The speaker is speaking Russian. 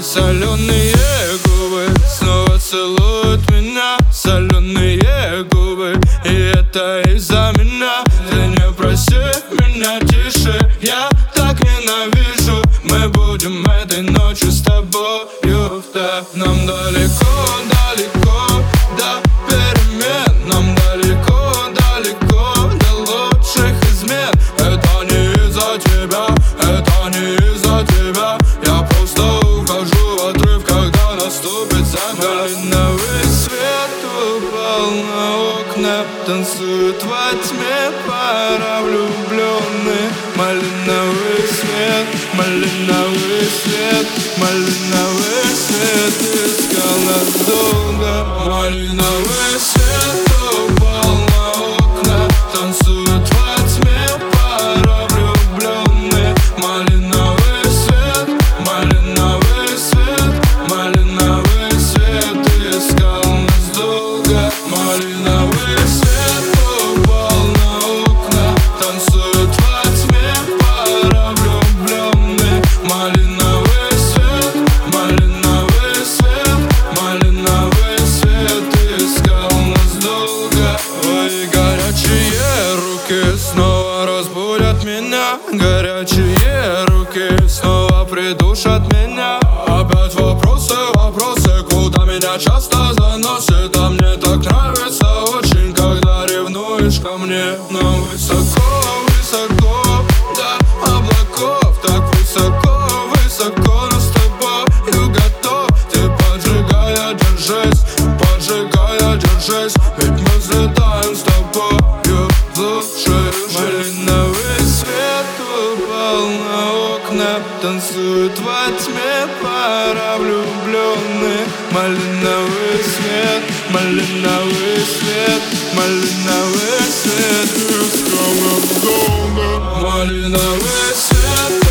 соленые губы снова целуют меня. Соленые губы, и это из-за меня. Ты не проси меня тише, я так ненавижу. Мы будем этой ночью с тобою, да. Нам далеко, далеко до перемен. Нам далеко, далеко до лучших измен. Это не из-за тебя, это не из-за тебя. Я просто ухожу в отрыв, когда наступит замер. Малиновый свет упал на окна, танцует во тьме пара влюбленных. Малиновый свет, малиновый свет, малиновый свет искал нас долго. Малиновый свет упал на окна, танцует во тьме пара влюбленных. Малиновый свет, малиновый свет, малиновый свет искал нас долго. Малиновый свет упал на окна, танцует во тьме пара влюбленных. Малиновый свет, малиновый свет, малиновый свет искал нас долго. Твои горячие руки снова разбудят меня. Горячие руки снова придушат меня. Опять вопросы, вопросы, куда меня часто заносит. А мне так нравится очень, когда ревнуешь ко мне. Нам высоко, высоко до облаков. Так высоко, высоко, но с тобою готов. Ты поджигая, держись, поджигая, держись. Ведь мы взлетаем с тобою в лучшую жизнь. Малиновый свет упал на окна, танцует во тьме пара влюбленных. Малиновый свет, малиновый свет, малиновый свет искал нас долго. Малиновый свет.